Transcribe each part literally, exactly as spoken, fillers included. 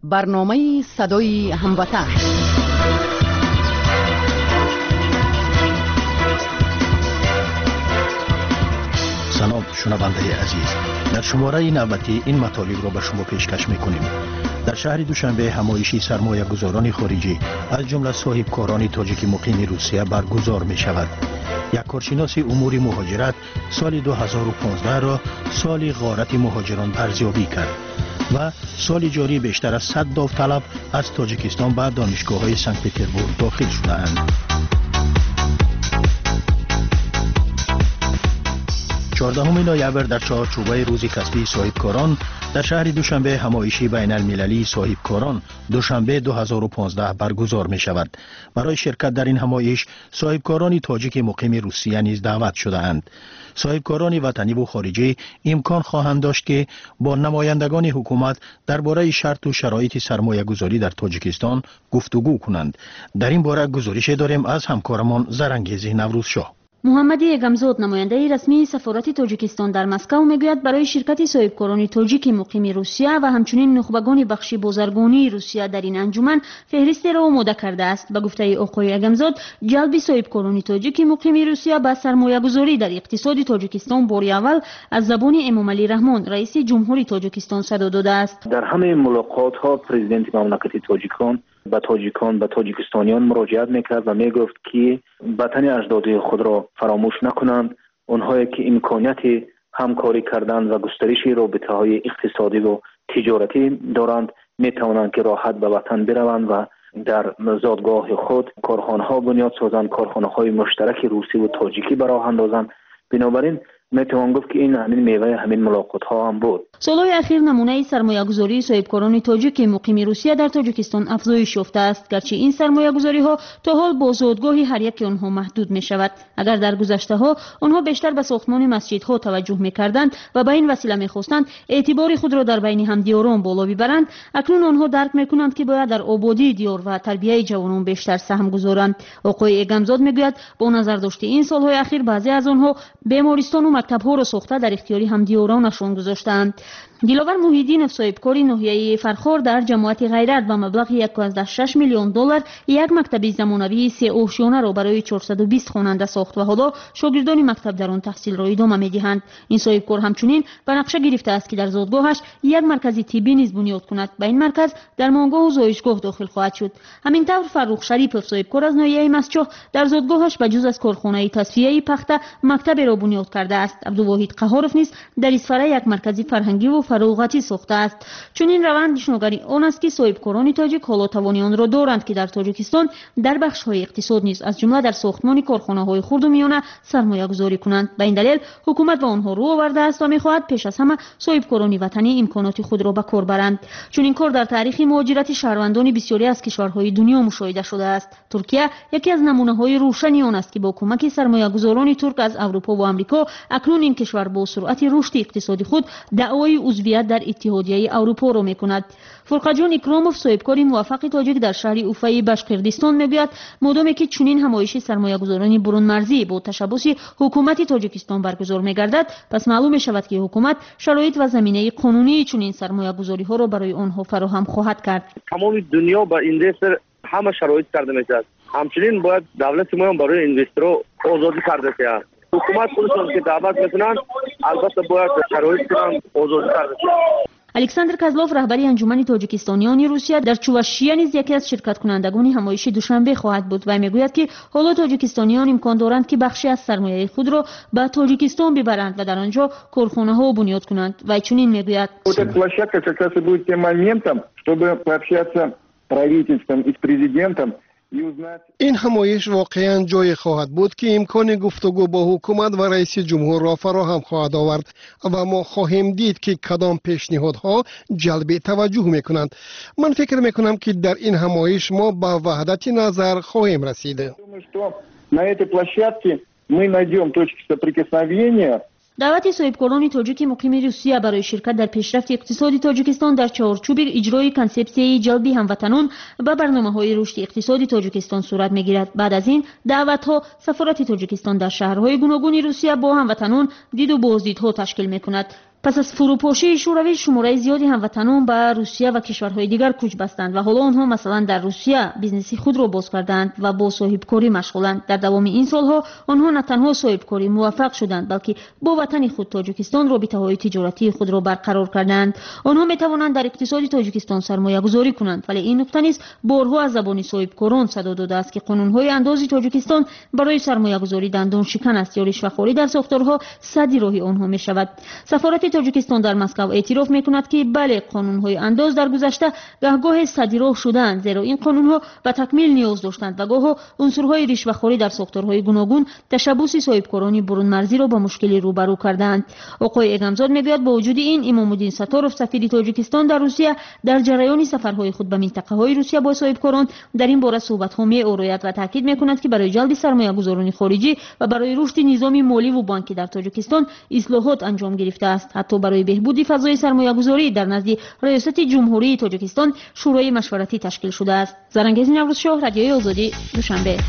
برنامه صدای هموطن. سلام شنونده عزیز، در شماره نوبتی این مطالب را به شما پیشکش میکنیم. در شهر دوشنبه همایشی سرمایه گذاران خارجی از جمله صاحبکاران تاجیک مقیم روسیه برگزار می شود. یک کارشناس امور مهاجرت سال دو هزار و پانزده را سال غارت مهاجران ارزیابی کرد و سال جاری بیشتر از صد داوطلب از تاجیکستان به دانشگاه‌های سنت پترزبورگ داخل شده‌اند. چهاردهم نوامبر در چهارچوبه روز کسبی صاحبکاران در شهر دوشنبه همایشی بین المللی صاحبکاران دوشنبه دو هزار و پانزده برگزار می شود. برای شرکت در این همایش صاحبکاران تاجیک مقیم روسیه نیز دعوت شده اند. صاحبکاران وطنی و خارجی امکان خواهند داشت که با نمایندگان حکومت درباره شرط و شرایط سرمایه گذاری در تاجیکستان گفتگو کنند. در این باره گزارش داریم از همکارمان زرنگیز نوروزشاه. محمد یگمزاد نماینده رسمی سفارت تاجیکستان در مسکو میگوید برای شرکت صاحبکاران تاجیک مقیم روسیه و همچنین نخبگان بخش بازرگانی روسیه در این انجمن فهرست را آماده کرده است. به گفته آقای یگمزاد، جلب صاحبکاران تاجیک مقیم روسیه به سرمایه گذاری در اقتصاد تاجیکستان بار اول از زبان امامعلی رحمان رئیس جمهوری تاجیکستان صدا داده است. در همه ملاقات ها پرزیدنت مملکت تاجیکان به تاجیکان به تاجیکستانیان مراجعت میکرد و میگفت که وطن اجدادی خود را فراموش نکنند. آنهایی که امکانیت همکاری کردن و گسترش رابطه های اقتصادی و تجارتی دارند میتوانند که راحت به وطن بروند و در زادگاه خود کارخانه ها بنیاد سازند، کارخانه های مشترک روسی و تاجیکی براه اندازند. بنابراین میتوان گفت که این همین میوه همین ملاقات ها هم بود. سالهای اخیر نمونه سرمایه گذاری صاحبکاران تاجیک مقیم روسیه در تاجیکستان افزایش یافته است، گرچه این سرمایه گذاری ها تا حال با زادگاه هر یک آنها محدود می شود. اگر در گذشته ها آنها بیشتر به ساختمان مسجدها توجه می کردند و به این وسیله می خواستند اعتبار خود را در بین همدیاران بالا ببرند، اکنون آنها درک می کنند که باید در آبادی دیار و تربیت جوانان بیشتر سهم گذارند. آقای اگمزاد میگوید با نظر داشته این سالهای اخیر بعضی از آنها بیمارستان و مکتب‌ها را ساخته در اختیار همدیارانشان گذاشتند. دلاور محیدینов صاحبکار ناحیه فرخار در جماعت غیرت و مبلغ یک و شش میلیون دلار یک مکتب زمانوی سه اوشیانه را برای چهارصد و بیست خواننده ساخت و حالا شاگردان مکتب در آن تحصیل را ادامه می‌دهند. این صاحبکار همچنین به نقشه گرفته است که در زادگاهش یک مرکز طبی نیز بنیاد کند. به این مرکز درمانگاه و زایشگاه داخل خواهد شد. همینطور فرخ شریپov صاحبکار از ناحیه مسجد در زادگاهش به جز از کارخانه تصفیه پخته مکتب را بنیاد کرده است. عبدالواحد قهارov نیز در اسفره یک مرکز فرهنگی و فراغتی ساخته است. چون این روند نشانگری آن است که صاحبکاران تاجیک حالا توانی آن را دارند که در تاجیکستان در بخش‌های اقتصاد نیز از جمله در ساختمان کارخانه‌های خرد و میانه سرمایه گذاری کنند. به این دلیل حکومت به آنها رو آورده است و می‌خواهد پیش از همه صاحبکاران وطنی امکانات خود را به کار برند. چون این کار در تاریخ مهاجرت شهروندان بسیاری از کشورهای دنیا مشاهده شده است. ترکیه یکی از نمونه‌های روشنی آن است که با کمک سرمایه‌گذاران ترک از اروپا و آمریکا اکنون این کشور با سرعت رشد اقتصادی خود دعوای عضویت در اتحادیه اروپا را میکند. فرقجان اکراموف صاحبکار موفق تاجیک در شهر اوفای بشقردستان میگوید مادامی که چنین همایش سرمایه‌گذاران برون مرزی با تشبث حکومت تاجیکستان برگزار میگردد، پس معلوم میشود که حکومت شرایط و زمینه قانونی چنین سرمایه‌گذاری ها را برای آنها فراهم خواهد کرد. تمام دنیا با این دستر همه شرایط کرده میشد. همچنین باید دولت ما برای اینوسترها آزادی کرده شود. حکومت خودشون که دعوت میکنن البته باید شرایط کنن آزادی کرده شود. الکساندر کازلوف رهبری انجمن تاجیکستانیان روسیه در چواشیه نیز یکی از شرکت کنندگان همایش دوشنبه خواهد بود و میگوید که حالا تاجیکستانیان امکان دارند که بخشی از سرمایه خود را به تاجیکستان ببرند و در آنجا کارخانه ها بنیاد کنند. و چنین میگوید площадка как раз и будет тем моментом, чтобы пообщаться с правительством и с президентом. این همایش واقعا جای خواهد بود که امکان گفتگو با حکومت و رئیس جمهور را فراهم خواهد آورد و ما خواهیم دید که کدام پیشنهادها جلب توجه میکنند. من فکر میکنم که در این همایش ما به وحدت نظر خواهیم رسید. На этой площадке мы найдем точки соприкосновения. دعوت صاحبکاران تاجیک مقیم روسیه برای شرکت در پیشرفت اقتصادی تاجیکستان در چارچوب اجرای کنسپسیه جلب هموطنان و برنامه‌های رشد اقتصادی تاجیکستان صورت می‌گیرد. بعد از این دعوت‌ها سفارت تاجیکستان در شهرهای گوناگون روسیه با هموطنان دید و بازدیدها تشکیل می‌کند. پس از فروپاشی شوروی شماره زیادی هموطنان به روسیه و کشورهای دیگر کوچ بستند و حالا آنها مثلا در روسیه بیزنسی خود را باز کردند و با صاحبکاری مشغولند. در دوام این سالها آنها نه تنها صاحبکاری موفق شدند بلکه با وطن خود تاجیکستان رابطه‌های تجارتی خود را برقرار کردند. آنها می توانند در اقتصاد تاجیکستان سرمایه گذاری کنند، ولی این نکته نیز بارها از زبان صاحبکاران صدا داده است که قانون‌های اندازی تاجیکستان برای سرمایه گذاری دندان شکن است یا رشوه‌خواری در ساختارها سدی راهی آنها می شود. سفارت تاجیکستان در مسکو اعتراف می کند که بله قانون‌های انداز در گذشته گهگاه سدی راه شدند، زیرا این قانون‌ها به تکمیل نیاز داشتند و گاه عنصرهای رشوه‌خواری در ساختارهای گوناگون تشبوس صاحبکاران برون مرزی را با مشکلی روبرو کردند. آقای اگمزاد میگوید با وجود این امام الدین ستارов سفیر تاجیکستان در روسیه در جریان سفرهای خود به منطقه‌های روسیه با صاحبکاران در این باره صحبت‌ها می‌آورد و تاکید می‌کند که برای جلب سرمایه‌گذاران خارجی و برای رشد نظام مالی و بانکی در تاجیکستان اصلاحات انجام گرفته است. حتی برای بهبود فضای سرمایه‌گذاری در نزد ریاست جمهوری تاجیکستان شورای مشورتی تشکیل شده است. زرنگیز نوروز شاه، رادیوی آزادی، دوشنبه.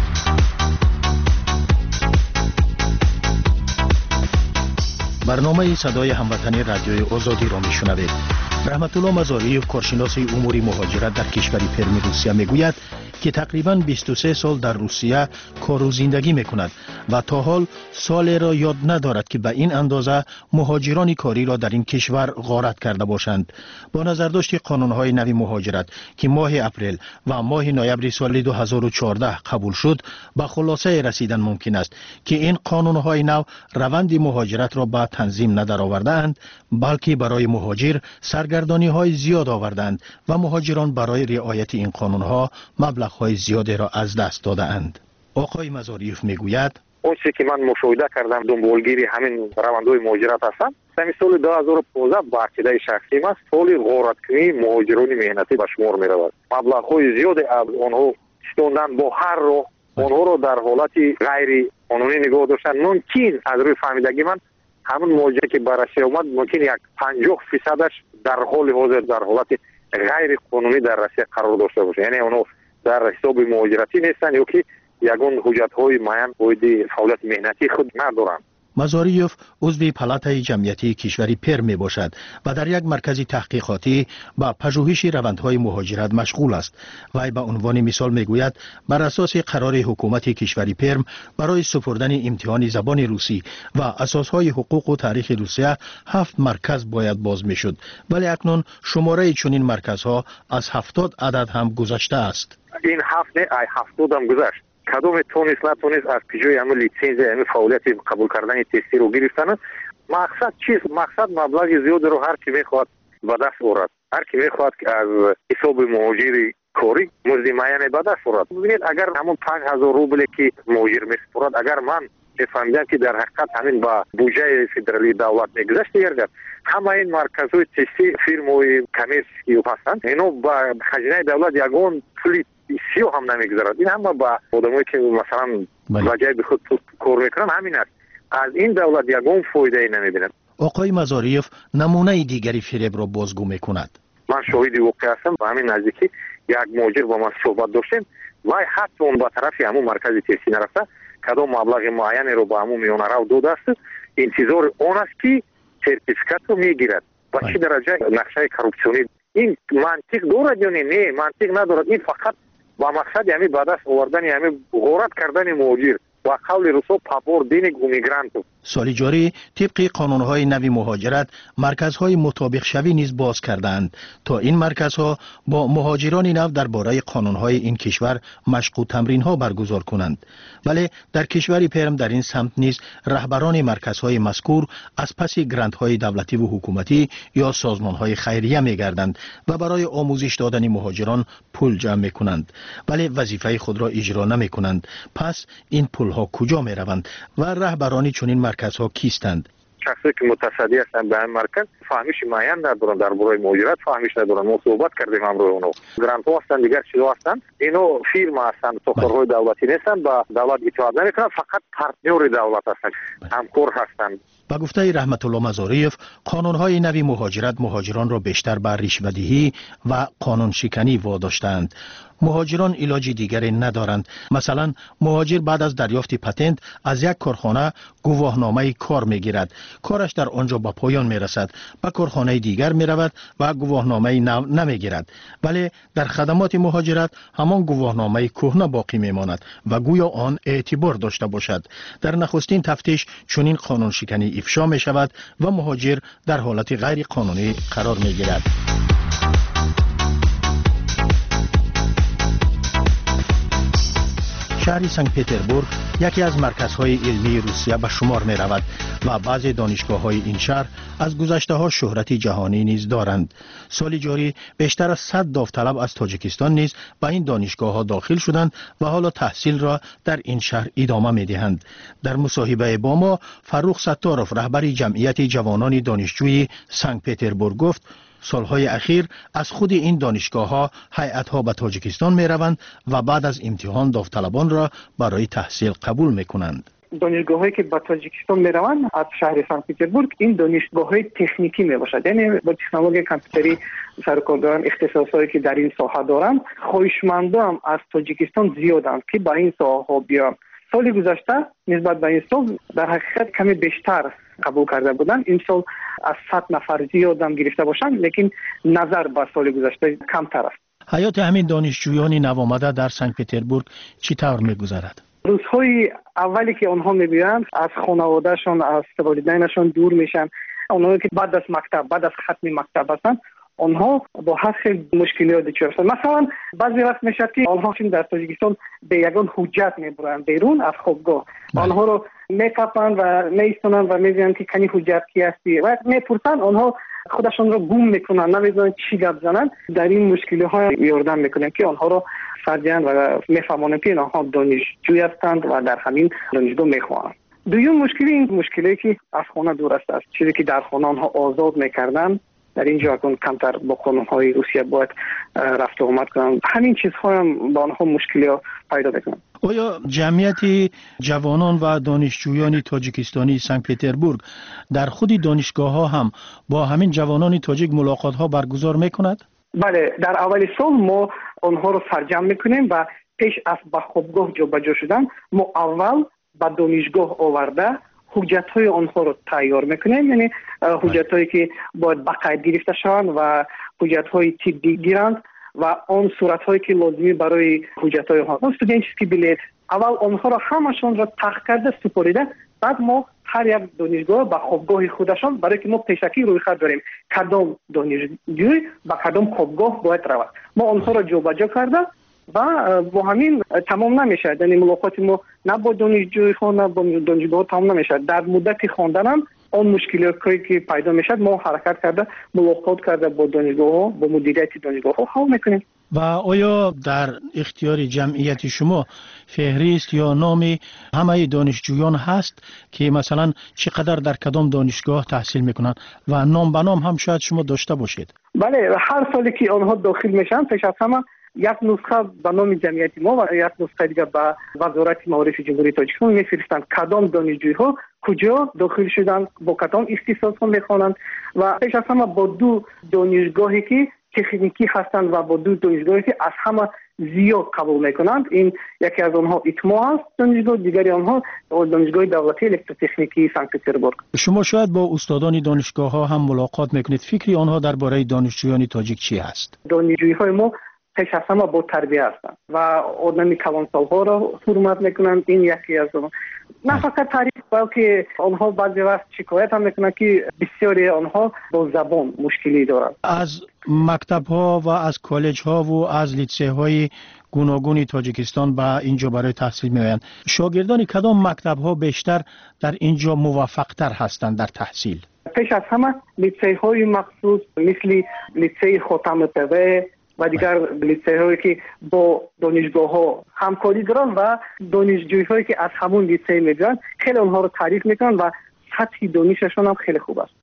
برنامه صدای هموطنی رادیوی آزادی را میشنوید. رحمت الله مزاریف، کارشناس امور مهاجرت در کشور پرم روسیه میگوید که تقریباً بیست و سه سال در روسیه کار و زندگی میکند و تا حال سالی را یاد ندارد که به این اندازه مهاجران کاری را در این کشور غارت کرده باشند. با نظرداشت قانونهای نوی مهاجرت که ماه اپریل و ماه نوامبر سال دو هزار و چهارده قبول شد، به خلاصه رسیدن ممکن است که این قانونهای نو روند مهاجرت را به تنظیم ندرآوردند، بلکه برای مهاجر سرگردانی های زیاد آوردند و مهاجران برای رعایت این قانونها مبلغ های زیادی را از دست داده اند. آقای مزاریف میگوید اون چیزی که من مشاهده کردم دنبالگیری همین روندهای مهاجرت هستم. سال دو هزار و پانزده با عقیده شخصی است سال غارتکنی مهاجران مهنتی به شمار می رود. مبلغ های زیادی از آنها ستوندن با هر راه آنها را در حالت غیر قانونی نگاه داشتن. ممکن از روی فهمیدگی من همون مهاجر که بررسی آمد ممکن یک پنجاه فیصدش در حال حاضر در حالت غیر قانونی در روسیه قرار داشته باشه، یعنی اونها در حساب مهاجرتی نیستن یا که یگان حجت‌های معین باید فعالیت مهنتی خود ندارند. مزاریف عضو پالاتای جمعیتی کشوری پرم می باشد و در یک مرکز تحقیقاتی با پژوهش روندهای مهاجرت مشغول است. وی به عنوان مثال می گوید بر اساس قرار حکومت کشوری پرم برای سپردن امتحان زبان روسی و اساسهای حقوق و تاریخ روسیه هفت مرکز باید باز می شد، ولی اکنون شماره چنین مرکزها از هفتاد عدد هم گذشته است. این هفت نه ای هفتاد هم گذشت. کدام تونست نتونست از پیجای همه لیسنس همه فعالیت قبول کردن تستی رو گرفتن. مقصد چیست؟ مقصد مبلغ زیاد رو هر کی میخواد به دست آورد. هر کی میخواد که از حساب مهاجر کاری مزد معین به دست آورد. ببینید اگر همون پنج هزار روبل که مهاجر میسپرد، اگر من فهمیدم که در حقیقت همین با بودجه فدرالی دولت میگذشت گردد، همه این مرکزهای تستی فیرم‌های کمیرسی هستند، اینو با خزینه دولت یگان پولی سیو هم نمیگذارد. این همه با آدمایی که مثلا وجه به خود کار میکنن همین است. از این دولت یگان فایده ای نمیبینند. آقای مزاریف نمونه دیگری فریب را بازگو میکند. من شاهد واقع هستم. با همین نزدیکی یک مهاجر با من صحبت داشتیم و حتی اون با طرفی همون مرکز تستی نرفته، کدام مبلغ معینی رو با همون میونه رو داده است، انتظار اون است که سرتیفیکات رو میگیرد. و چه درجه نقشه کورپسیونی این منطق دارد یا نه؟ منطق ندارد. این فقط با مقصد یعنی به دست آوردن یعنی غارت کردن مهاجر و قول روسو پاپور دین میگرانتو. سال جاری طبق قانونهای نوی مهاجرت مرکزهای مطابق شوی نیز باز کردند تا این مرکزها با مهاجران نو درباره قانونهای این کشور مشق و تمرینها برگزار کنند. ولی در کشور پرم در این سمت نیز رهبران مرکزهای مذکور از پس گرانت‌های دولتی و حکومتی یا سازمانهای خیریه میگردند و برای آموزش دادن مهاجران پول جمع میکنند، ولی وظیفه خود را اجرا نمیکنند. پس این پولها کجا میروند و رهبران چنین مرکزها کیستند؟ شخصی که متصدی هستند به این مرکز فهمیش معین ندارند درباره مهاجرت، فهمیش ندارند. ما صحبت کردیم امروز اونو گرانت ها هستند، دیگر چیزا هستند. اینو فیرما هستند، ساختارهای دولتی نیستند، با دولت اطاعت نمیکنند، فقط پارتنر دولت هستند، همکار هستند. با گفته رحمت الله مزاریف، قانونهای نوی مهاجرت مهاجران را بیشتر بر رشوه‌دهی و قانون شکنی واداشتند. مهاجران علاج دیگری ندارند. مثلا مهاجر بعد از دریافت پتنت از یک کارخانه گواهنامه کار میگیرد. کارش در آنجا به پایان میرسد. به کارخانه دیگر میرود و گواهنامه نمیگیرد. ولی در خدمات مهاجرت همان گواهنامه کهنه باقی میماند و گویا آن اعتبار داشته باشد. در نخستین تفتیش چنین قانون شکنی افشا می شود و مهاجر در حالت غیر قانونی قرار می گیرد. شهر سنت پتربورگ یکی از مرکزهای علمی روسیه به شمار می رود و بعضی دانشگاه های این شهر از گذشته ها شهرت جهانی نیز دارند. سال جاری بیشتر از صد داوطلب از تاجیکستان نیز به این دانشگاه ها داخل شدند و حالا تحصیل را در این شهر ادامه می دهند. در مصاحبه با ما فروخ ستارف رهبر جمعیت جوانان دانشجوی سنت پتربورگ گفت سالهای اخیر از خود این دانشگاه ها هیئت ها به تاجیکستان می روند و بعد از امتحان داوطلبان را برای تحصیل قبول می کنند. دانشگاه هایی که به تاجیکستان می روند از شهر سنت پتربورگ این دانشگاه های تکنیکی می باشد، یعنی با تکنولوژی کامپیوتری سرکار دارند، اختصاص هایی که در این ساحه دارند. خواهشمندان از تاجیکستان زیادند که به این ساحه ها بیان. سال گذشته نسبت به این سال در حقیقت کمی بیشتر قبول کرده بودند. این سال از صد نفر زیاد هم گرفته باشند، لیکن نظر به سال گذشته کمتر است. حیات همین دانشجویان نوآمده در سنت پتربورگ چطور می‌گذرد؟ روزهای اولی که آنها می‌بینند از خانواده‌شان، از والدینشان دور میشن. آنها که بعد از مکتب، بعد از ختم مکتب هستند، آنها با هر خیلی مشکلات دچار هستند. مثلا بعضی وقت میشه که آنها در تاجیکستان به یگان حجت میبرند بیرون از خوابگاه. آنها رو میکاپند و میستونند و میگویند که کنی حجت کی هستی و میپرسند. آنها خودشون رو گم میکنند، نمیدونند چی گپ زنند. در این مشکل‌ها یاردن میکنیم که آنها رو فرجند و میفهمانند که آنها دانشجوی هستند و در همین دانشگاه میخوانند. دوم مشکل این مشکلی که از خانه دور است. چیزی که در خانه آنها آزاد میکردند در اینجا اکن کمتر با قانون‌های روسیه باید رفت و آمد کنند. همین چیزها هم با آنها مشکلی پیدا میکنند. آیا جمعیت جوانان و دانشجویان تاجیکستانی سنت پتربورگ در خود دانشگاه ها هم با همین جوانان تاجیک ملاقات ها برگزار میکند؟ بله، در اول سال ما آنها رو سرجم میکنیم و پیش از به خوابگاه جابجا شدن ما اول به دانشگاه آورده حجت‌های آنها رو تیار میکنیم، یعنی حجت‌هایی که باید باقاعد گرفته شوند و حجت‌های طبی گیرند و آن صورت‌هایی که لازمی برای حجت‌های آنها، استودنتسکی بلیت، اول آنها را همشون را تحقیق کرده سپریده، بعد ما هر یک دانشگاه با خوابگاه خودشان برای که ما پیشکی رویخط داریم کدام دانشجوی با کدام خوابگاه باید رود، ما آنها را جابجا کرده و با همین تمام نمیشه. یعنی ملاقات ما نه با دانشجوی خان نه با دانشگاه تمام نمیشه. در مدت خواندن هم آن مشکلاتی که پیدا میشه ما حرکت کرده ملاقات کرده با دانشگاه ها، با مدیریت دانشگاه ها حل میکنیم. و آیا در اختیار جمعیت شما فهرست یا نام همه دانشجویان هست که مثلا چقدر در کدام دانشگاه تحصیل میکنن و نام به نام هم شاید شما داشته باشید؟ بله، هر سالی که آنها داخل میشن پیش از همه یک نسخه به نام جمعیت ما و یک نسخه دیگه به وزارت معارف جمهوری تاجیکستان میفرستند کدام دانشجوی ها کجا داخل شدن، با کدام اختصاص ها میخوانند و پیش از همه با دو دانشگاهی که تکنیکی هستند و با دو دانشگاهی که از همه زیاد قبول میکنند. این یکی از آنها ایتما است دانشگاه، دیگری آنها دانشگاه دولتی الکتروتکنیکی سنت پتربورگ. شما شاید با استادان دانشگاه ها هم ملاقات میکنید، فکری آنها درباره دانشجویان تاجیک چی هست؟ دانشجوی های ما پیش از همه با تربیه هستند و آدمی کلانسال ها را حرمت میکنند. این یکی از اون، نه فقط تعریف بلکه آنها بعضی وقت شکایت هم میکنند که بسیاری آنها با زبان مشکلی دارند. از مکتب ها و از کالج ها و از لیسه های گوناگون تاجیکستان به اینجا برای تحصیل میآیند. شاگردان کدام مکتب ها بیشتر در اینجا موفق تر هستند در تحصیل؟ پیش از همه لیسه های مخصوص مثل لیسه خاتم طبع و دیگر لیسه هایی که با دانشگاه ها همکاری دارن و دانشجوی هایی که از همون لیسه میگن خیلی اونها رو تعریف میکنن و سطح دانششون هم خیلی خوب است.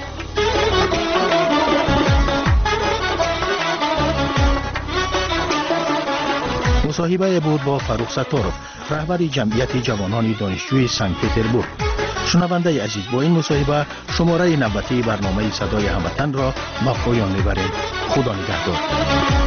مصاحبه بود با فروخ ستارف، رهبر جمعیت جوانان دانشجوی سنت پتربورگ. شنونده عزیز، با این مصاحبه شماره نوبتی برنامه صدای هموطن را به پایان میبریم. خدا نگهدار.